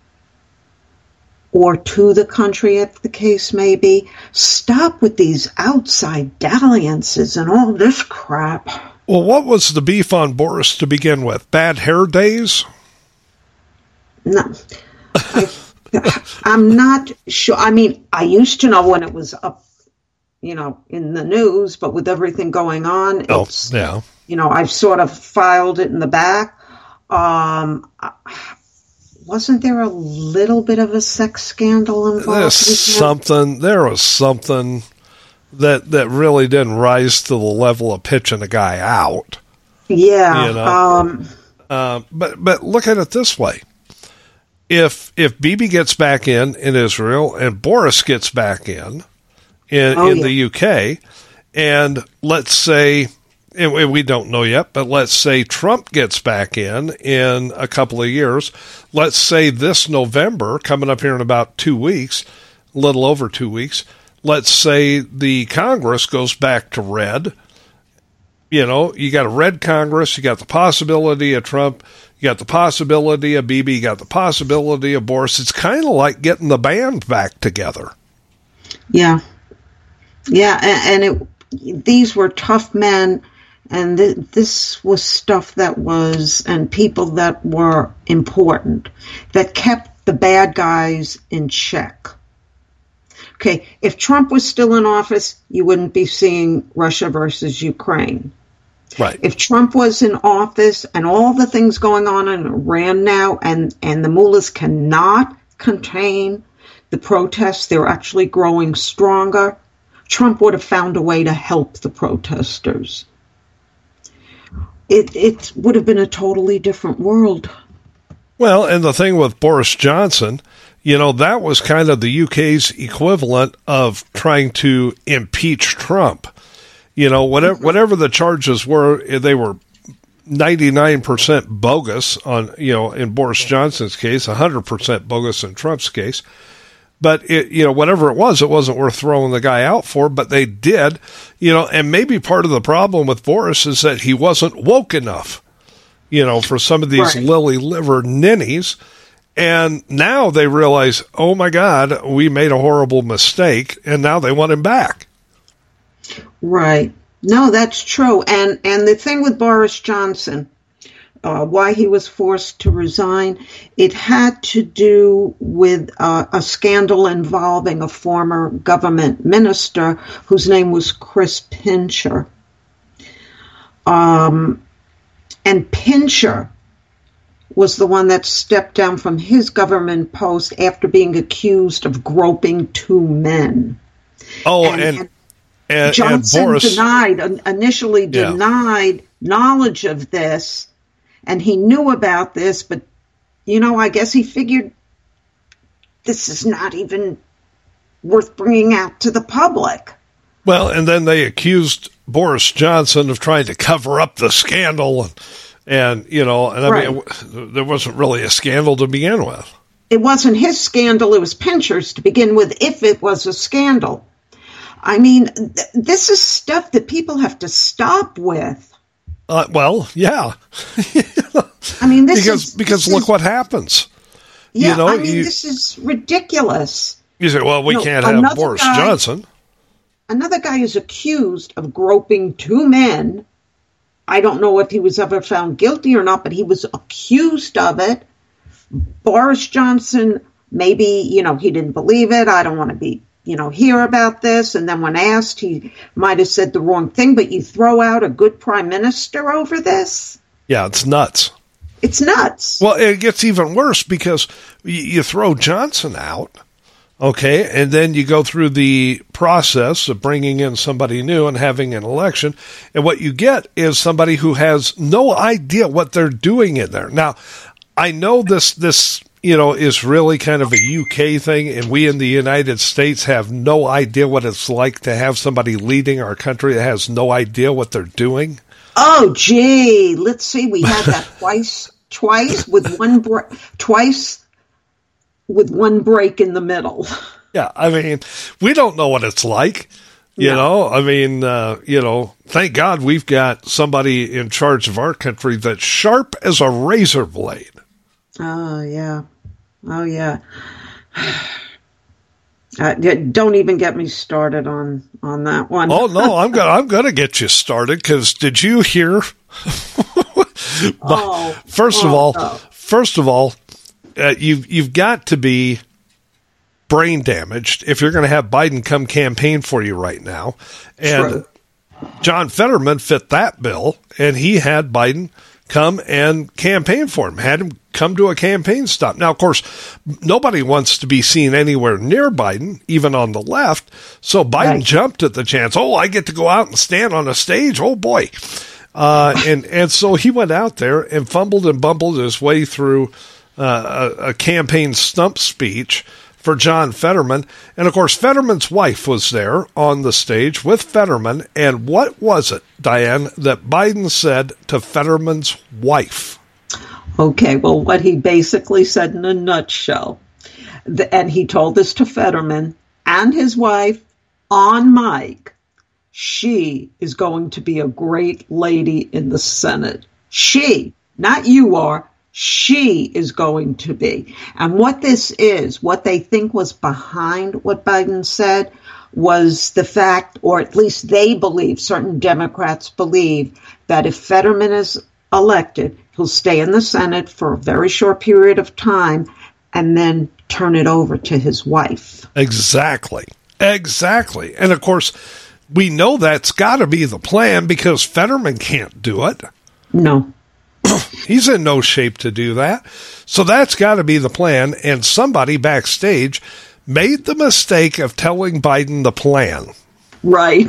or to the country, if the case may be. Stop with these outside dalliances and all this crap. Well, what was the beef on Boris to begin with? Bad hair days? No, I, I'm not sure. I mean, I used to know when it was up, you know, in the news, but with everything going on, Oh, it's, yeah. you know, I've sort of filed it in the back. Um, wasn't there a little bit of a sex scandal involved? There's with him? something. There was something that that really didn't rise to the level of pitching a guy out. Yeah. You know? Um, Uh, but but look at it this way: if if Bibi gets back in in Israel and Boris gets back in in, Oh, in yeah. the U K, and let's say, and we we don't know yet, but let's say Trump gets back in in a couple of years. Let's say this November, coming up here in about two weeks, a little over two weeks. Let's say the Congress goes back to red. You know, you got a red Congress, you got the possibility of Trump, you got the possibility of Bibi, you got the possibility of Boris. It's kind of like getting the band back together. yeah. Yeah. And, and it, these were tough men. And th- this was stuff that was, and people that were important, that kept the bad guys in check. Okay, if Trump was still in office, you wouldn't be seeing Russia versus Ukraine. Right. If Trump was in office and all the things going on in Iran now, and, and the mullahs cannot contain the protests, they're actually growing stronger, Trump would have found a way to help the protesters. It, it would have been a totally different world. Well, and the thing with Boris Johnson, you know, that was kind of the U K's equivalent of trying to impeach Trump. You know, whatever whatever the charges were, they were ninety-nine percent bogus on, you know, in Boris Johnson's case, one hundred percent bogus in Trump's case. But, it, you know, whatever it was, it wasn't worth throwing the guy out for, but they did, you know, and maybe part of the problem with Boris is that he wasn't woke enough, you know, for some of these Right. lily liver ninnies. And now they realize, oh my God, we made a horrible mistake, and now they want him back. Right. No, that's true. And and the thing with Boris Johnson, uh, why he was forced to resign, it had to do with uh, a scandal involving a former government minister whose name was Chris Pincher. Um, and Pincher was the one that stepped down from his government post after being accused of groping two men. Oh, And- and, and and, Johnson and Boris, denied, initially Yeah. denied knowledge of this, and he knew about this, but, you know, I guess he figured this is not even worth bringing out to the public. well, and then they accused Boris Johnson of trying to cover up the scandal, and, and you know, and I Right. mean, it, there wasn't really a scandal to begin with. It wasn't his scandal, it was Pincher's to begin with, if it was a scandal. I mean, th- this is stuff that people have to stop with. Uh, well, yeah, I mean, this because is... because this look is- what happens. Yeah, you know, I mean, you- this is ridiculous. You say, well, we No, can't have another Boris guy- Johnson. Another guy is accused of groping two men. I don't know if he was ever found guilty or not, but he was accused of it. Boris Johnson, maybe, you know, he didn't believe it. I don't want to be, you know, hear about this. And then when asked, he might have said the wrong thing, but you throw out a good prime minister over this? Yeah, it's nuts. It's nuts. Well, it gets even worse because you, you throw Johnson out, okay, and then you go through the process of bringing in somebody new and having an election, and what you get is somebody who has no idea what they're doing in there. Now, I know this this you know is really kind of a U K thing, and we in the United States have no idea what it's like to have somebody leading our country that has no idea what they're doing. Oh, gee, let's see. We had that twice, twice with one break, twice with one break in the middle. Yeah, I mean, we don't know what it's like. You No. know, I mean, uh, you know, thank God we've got somebody in charge of our country that's sharp as a razor blade. Oh, yeah. Oh, yeah. Uh, don't even get me started on, on that one. Oh no, I'm gonna I'm gonna get you started because did you hear? Oh, first of oh, all, no. first of all, uh, you've you've got to be brain damaged if you're going to have Biden come campaign for you right now. And True. John Fetterman fit that bill, and he had Biden come and campaign for him, had him come to a campaign stop. Now, of course, nobody wants to be seen anywhere near Biden, even on the left. So Biden Right. jumped at the chance. Oh, I get to go out and stand on a stage. Oh, boy. Uh, and, and so he went out there and fumbled and bumbled his way through uh, a, a campaign stump speech for John Fetterman. And, of course, Fetterman's wife was there on the stage with Fetterman. And what was it, Diane, that Biden said to Fetterman's wife? Okay, well, what he basically said in a nutshell, the, and he told this to Fetterman and his wife on mic, she is going to be a great lady in the Senate. She, not you are, She is going to be. And what this is, what they think was behind what Biden said, was the fact, or at least they believe, certain Democrats believe, that if Fetterman is elected, he'll stay in the Senate for a very short period of time and then turn it over to his wife. Exactly. Exactly. And of course, we know that's got to be the plan because Fetterman can't do it. No. He's in no shape to do that. So that's got to be the plan. And somebody backstage made the mistake of telling Biden the plan. Right.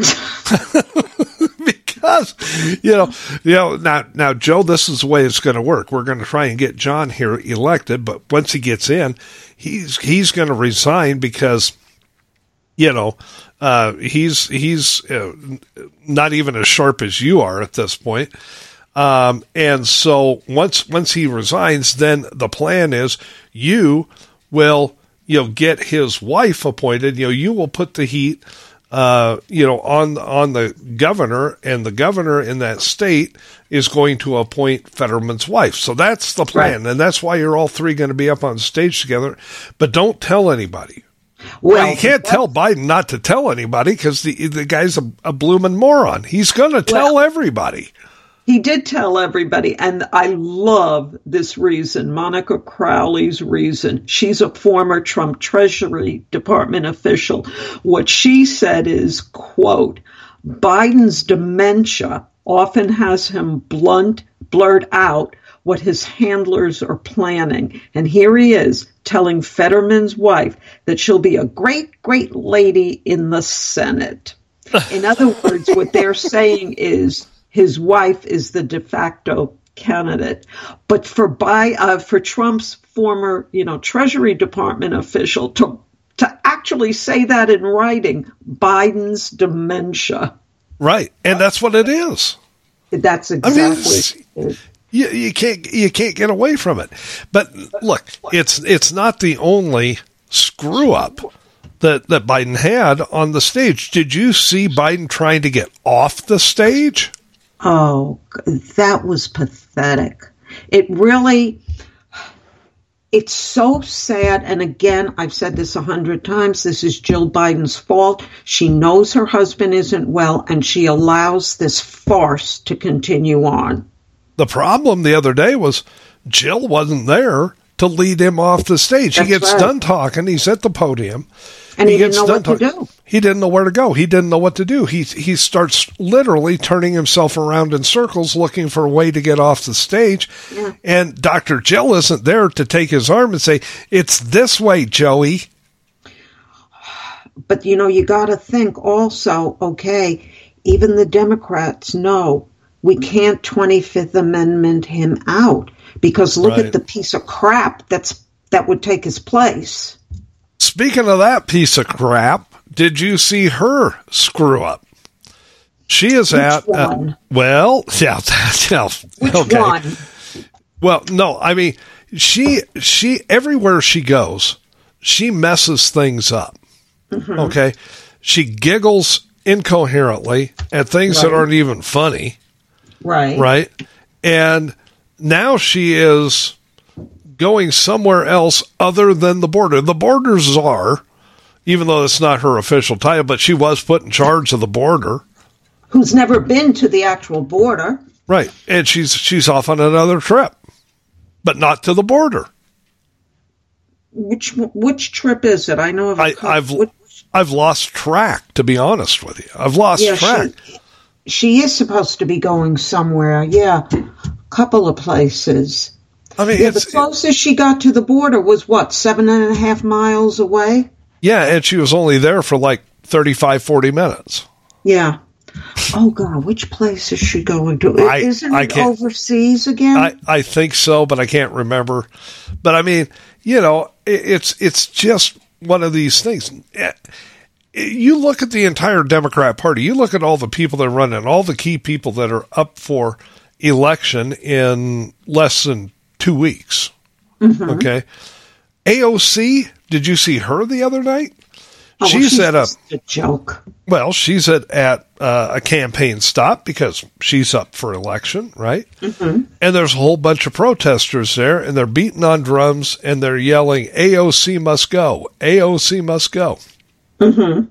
Because, you know, you know, now, now, Joe, this is the way it's going to work. We're going to try and get John here elected, but once he gets in, he's he's going to resign because, you know, uh, he's he's uh, not even as sharp as you are at this point. Um, and so once once he resigns, then the plan is you will, you know, get his wife appointed. You know, you will put the heat, uh, you know, on on the governor, and the governor in that state is going to appoint Fetterman's wife. So that's the plan, right. And that's why you're all three going to be up on stage together. But don't tell anybody. Well, well you can't tell Biden not to tell anybody because the the guy's a, a blooming moron. He's going to tell well, everybody. He did tell everybody, and I love this reason, Monica Crowley's reason. She's a former Trump Treasury Department official. What she said is, quote, Biden's dementia often has him blunt, blurt out what his handlers are planning. And here he is telling Fetterman's wife that she'll be a great, great lady in the Senate. In other words, what they're saying is, his wife is the de facto candidate. But for by uh, for Trump's former, you know, Treasury Department official to to actually say that in writing, Biden's dementia. Right, and that's what it is. That's exactly. I mean, it. you you can't you can't get away from it. But look, it's it's not the only screw up that that Biden had on the stage. Did you see Biden trying to get off the stage? Oh, that was pathetic. It really, it's so sad. And again, I've said this a hundred times. This is Jill Biden's fault. She knows her husband isn't well, and she allows this farce to continue on. The problem the other day was Jill wasn't there to lead him off the stage. That's he gets right. done talking. He's at the podium. And he, he didn't know what talking. to do. He didn't know where to go. He didn't know what to do. He he starts literally turning himself around in circles looking for a way to get off the stage. Yeah. And Doctor Jill isn't there to take his arm and say, it's this way, Joey. But, you know, you got to think also, okay, even the Democrats know we can't twenty-fifth Amendment him out because look right. at the piece of crap that's that would take his place. Speaking of that piece of crap, did you see her screw up? She is Which at, one? Uh, well, yeah, yeah, Which okay. one? Well, no, I mean, she, she, everywhere she goes, she messes things up. Mm-hmm. Okay. She giggles incoherently at things right. that aren't even funny. Right. Right. And now she is going somewhere else other than the border. The border czar, even though it's not her official title, but she was put in charge of the border. Who's never been to the actual border. Right. And she's she's off on another trip, but not to the border. Which which trip is it? I know of a I, couple. I've which? I've lost track, to be honest with you. I've lost yeah, track. She, she is supposed to be going somewhere. Yeah, a couple of places. I mean, yeah, it's, the closest she got to the border was, what, seven and a half miles away? Yeah, and she was only there for like thirty-five, forty minutes. Yeah. Oh, God, which place is she going to? I, Isn't I it overseas again? I, I think so, but I can't remember. But, I mean, you know, it, it's it's just one of these things. You look at the entire Democrat Party. You look at all the people that are running, all the key people that are up for election in less than two weeks. Mm-hmm. Okay. A O C, did you see her the other night? Oh, well, she's, she's at a just a joke. well, she's at at uh, a campaign stop because she's up for election, right? Mm-hmm. And there's a whole bunch of protesters there, and they're beating on drums and they're yelling, "A O C must go! A O C must go!" Mm-hmm.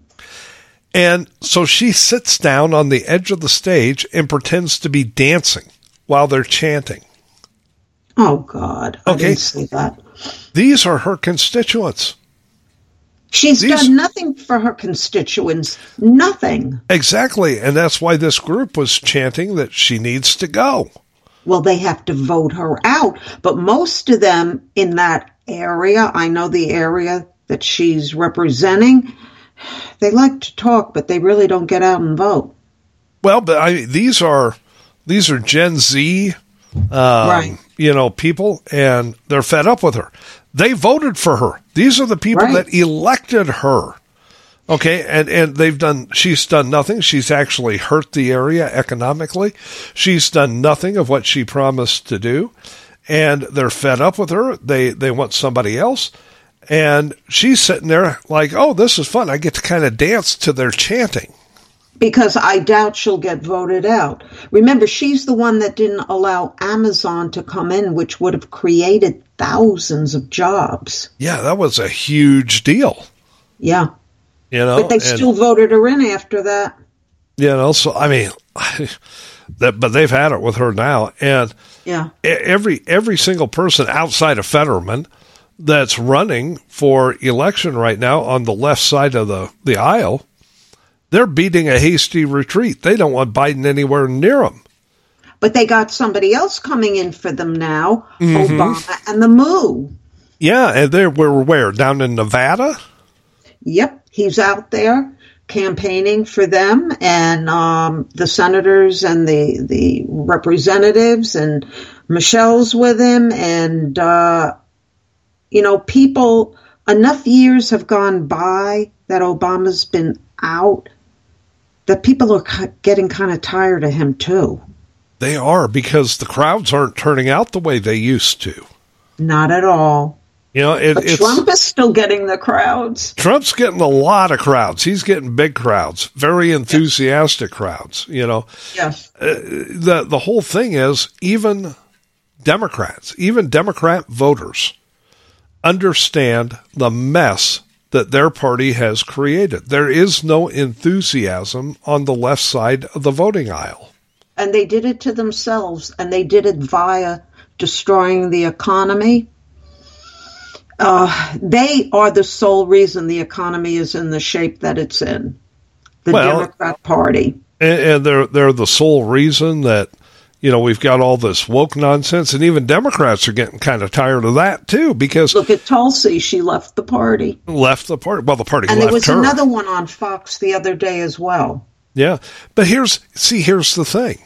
And so she sits down on the edge of the stage and pretends to be dancing while they're chanting. Oh God! I Okay. didn't see that. These are her constituents. She's These- done nothing for her constituents. Nothing. Exactly. And that's why this group was chanting that she needs to go. Well, they have to vote her out. But most of them in that area, I know the area that she's representing, they like to talk, but they really don't get out and vote. Well, but I these are these are Gen Z, um, Right. you know, people, and they're fed up with her. They voted for her. These are the people Right. that elected her. Okay, and, and they've done, she's done nothing. She's actually hurt the area economically. She's done nothing of what she promised to do. And they're fed up with her. They, they want somebody else. And she's sitting there like, oh, this is fun. I get to kind of dance to their chanting. Because I doubt she'll get voted out. Remember, she's the one that didn't allow Amazon to come in, which would have created thousands of jobs. Yeah, that was a huge deal. Yeah. You know, But they and- still voted her in after that. You know, so I mean, that, but they've had it with her now, and Yeah. e- every every single person outside of Fetterman that's running for election right now on the left side of the, the aisle, they're beating a hasty retreat. They don't want Biden anywhere near them. But they got somebody else coming in for them now, Obama and the Moo. Yeah, and they were where down in Nevada. Yep, he's out there campaigning for them, and um, the senators and the the representatives, and Michelle's with him, and uh, you know, people. Enough years have gone by that Obama's been out that people are ki- getting kind of tired of him too. They are, because the crowds aren't turning out the way they used to. Not at all. You know, it, But it's Trump is still getting the crowds. Trump's getting a lot of crowds. He's getting big crowds, very enthusiastic crowds. You know, Yes. the the whole thing is, even Democrats, even Democrat voters, understand the mess that their party has created. There is no enthusiasm on the left side of the voting aisle. And they did it to themselves, and they did it via destroying the economy. Uh, they are the sole reason the economy is in the shape that it's in. The Well, Democrat Party. And, and they're they're the sole reason that, you know, we've got all this woke nonsense, and even Democrats are getting kind of tired of that too, because Look at Tulsi. She left the party. left the party. Well, the party And left there was her. another one on Fox the other day as well. Yeah. But here's, see, here's the thing.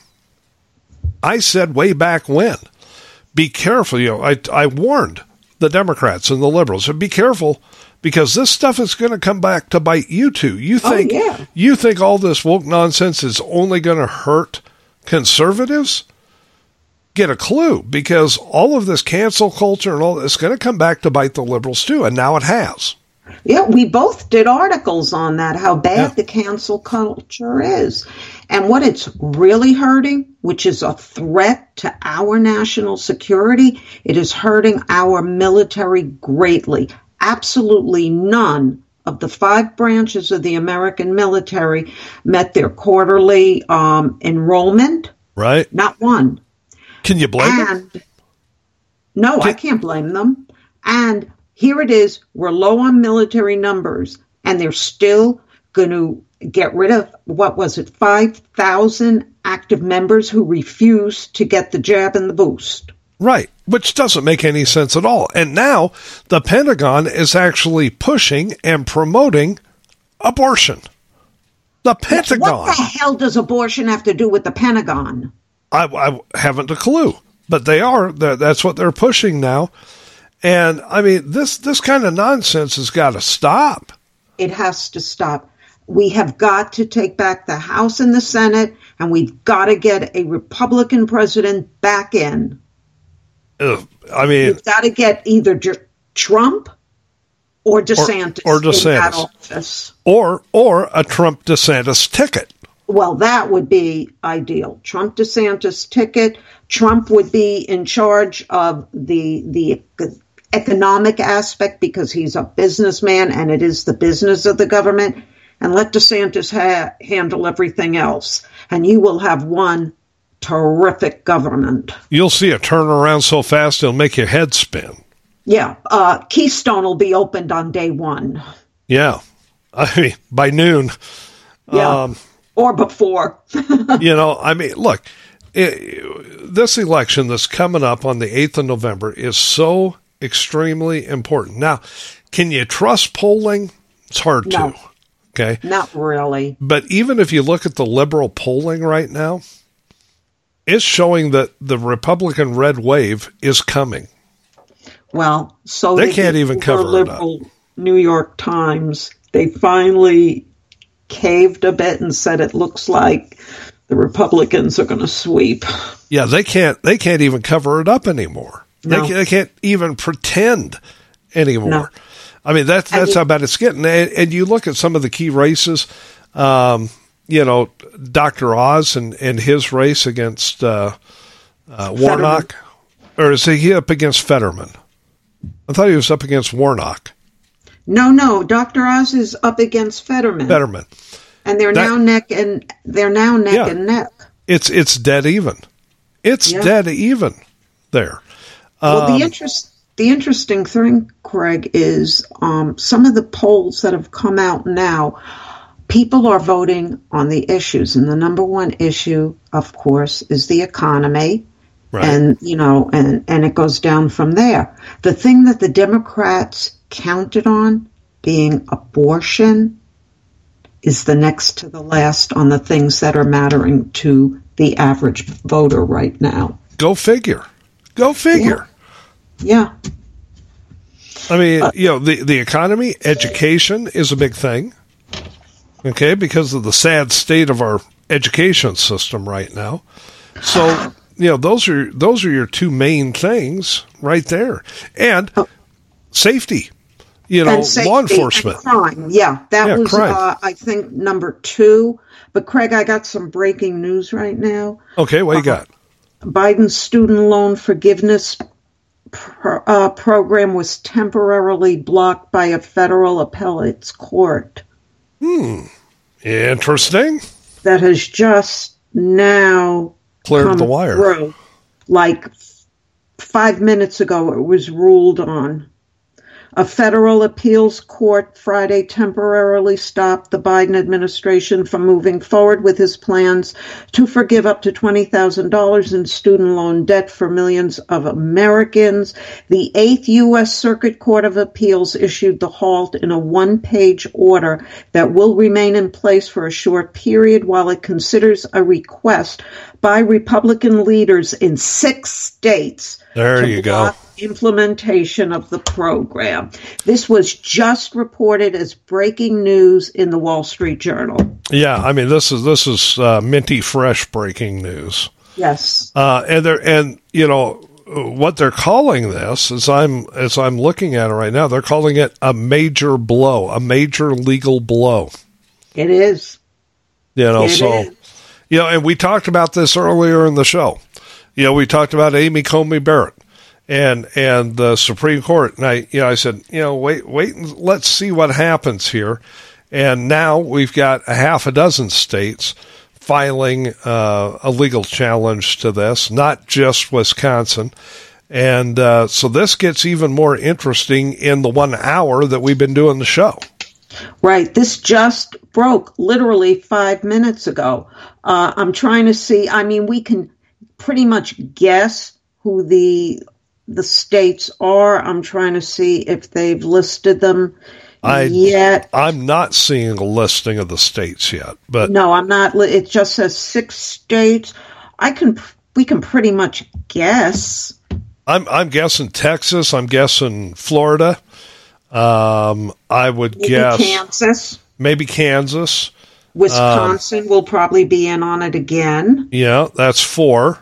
I said way back when, be careful. You know, I, I warned the Democrats and the liberals, so be careful, because this stuff is going to come back to bite you too. You Oh, think, yeah. you think all this woke nonsense is only going to hurt conservatives? Get a clue, because all of this cancel culture and all this is going to come back to bite the liberals too. And now it has. Yeah, we both did articles on that, how bad Yeah. the cancel culture is. And what it's really hurting, which is a threat to our national security, it is hurting our military greatly. Absolutely none of the five branches of the American military met their quarterly um, enrollment. Right. Not one. Can you blame them? And no, I can't blame them. And here it is, we're low on military numbers, and they're still going to get rid of, what was it, five thousand active members who refused to get the jab and the boost. Right, which doesn't make any sense at all. And now the Pentagon is actually pushing and promoting abortion. The Pentagon. What the hell does abortion have to do with the Pentagon? I, I haven't a clue, but they are. They're, that's what they're pushing now. And I mean, this this kind of nonsense has got to stop. It has to stop. We have got to take back the House and the Senate, and we've got to get a Republican president back in. Ugh, I mean, We've got to get either J- Trump Or DeSantis. Or, or in that DeSantis. office. Or, or a Trump DeSantis ticket. Well, that would be ideal. Trump DeSantis ticket. Trump would be in charge of the the economic aspect because he's a businessman and it is the business of the government. And let DeSantis ha- handle everything else. And you will have one terrific government. You'll see it turn around so fast it'll make your head spin. Yeah. Uh, Keystone will be opened on day one. Yeah. I mean, by noon. Yeah. Um, or before. You know, I mean, look, it, this election that's coming up on the eighth of November is so extremely important. Now, can you trust polling? It's hard No. to. Okay. Not really. But even if you look at the liberal polling right now, it's showing that the Republican red wave is coming. Well, so They can't the even cover it liberal New York Times, they finally caved a bit and said it looks like the Republicans are going to sweep. Yeah, they can't. They can't even cover it up anymore. No. They, they can't even pretend anymore. No. I mean, that's that's how bad it's getting. And, and you look at some of the key races. Um, you know, Doctor Oz and, and his race against uh, uh, Warnock, or is he up against Fetterman? I thought he was up against Warnock. No, no, Doctor Oz is up against Fetterman. Fetterman, and they're That- now neck and they're now neck Yeah. and neck. it's it's dead even. It's Yeah. dead even there. Well, Um, the interest, the interesting thing, Craig, is um, some of the polls that have come out now. People are voting on the issues, and the number one issue, of course, is the economy, Right. and you know, and and it goes down from there. The thing that the Democrats counted on, being abortion, is the next to the last on the things that are mattering to the average voter right now. Go figure. Go figure. Yeah. I mean, you know, the, the economy, education is a big thing, okay, because of the sad state of our education system right now. So, you know, those are those are your two main things right there. And safety, you know, And safety law and enforcement. crime. Yeah, that Yeah, was, crime. uh, I think, number two. But, Craig, I got some breaking news right now. Okay, what you got? Biden's student loan forgiveness pro- uh, program was temporarily blocked by a federal appellate's court. Interesting. That has just now Cleared come the wire. through. Like f- five minutes ago, it was ruled on. A federal appeals court Friday temporarily stopped the Biden administration from moving forward with his plans to forgive up to twenty thousand dollars in student loan debt for millions of Americans. The Eighth U S Circuit Court of Appeals issued the halt in a one-page order that will remain in place for a short period while it considers a request by Republican leaders in six states There to you go. block implementation of the program. This was just reported as breaking news in the Wall Street Journal. Yeah, I mean, this is this is uh, minty fresh breaking news. Yes. Uh, and they're and you know what they're calling this, as I'm as I'm looking at it right now, they're calling it a major blow, a major legal blow. It is. You know, It so is. you know, and we talked about this earlier in the show. You know, we talked about Amy Coney Barrett and and the Supreme Court, and I you know I said, you know, wait wait and let's see what happens here. And now we've got a half a dozen states filing uh, a legal challenge to this, not just Wisconsin. And uh, so this gets even more interesting in the one hour that we've been doing the show. Right. This just broke literally five minutes ago. Uh, I'm trying to see. I mean, we can pretty much guess who the the states are. I'm trying to see if they've listed them I, yet. I'm not seeing a listing of the states yet, but No, I'm not. li- It just says six states. I can. We can pretty much guess. I'm I'm guessing Texas. I'm guessing Florida. Um, I would Maybe guess Kansas, maybe Kansas. Wisconsin will probably be in on it again. Yeah, that's four.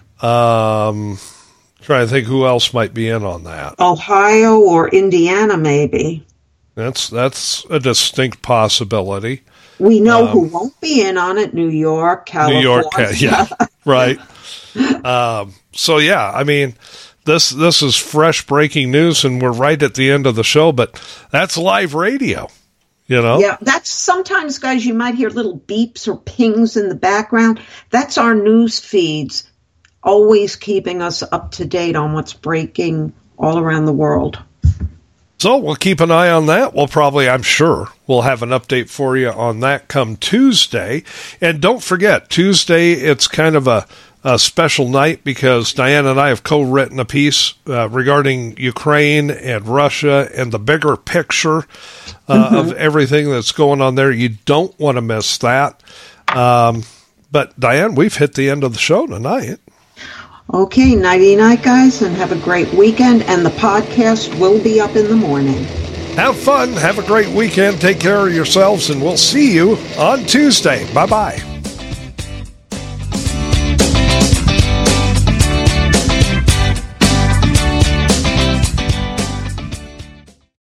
Um, trying to think who else might be in on that. Ohio or Indiana, maybe. That's that's a distinct possibility. We know Um, who won't be in on it: New York, California. New York, uh, yeah, right. Um, so yeah, I mean, this this is fresh breaking news, and we're right at the end of the show. But that's live radio, you know. Yeah, that's sometimes, guys. You might hear little beeps or pings in the background. That's our news feeds, always keeping us up to date on what's breaking all around the world. So we'll keep an eye on that. We'll probably, I'm sure, we'll have an update for you on that come Tuesday. And don't forget, Tuesday, it's kind of a, a special night because Diane and I have co-written a piece uh, regarding Ukraine and Russia and the bigger picture uh, mm-hmm. of everything that's going on there. You don't want to miss that. Um, but Diane, we've hit the end of the show tonight. Okay, nighty-night, guys, and have a great weekend, and the podcast will be up in the morning. Have fun. Have a great weekend. Take care of yourselves, and we'll see you on Tuesday. Bye-bye.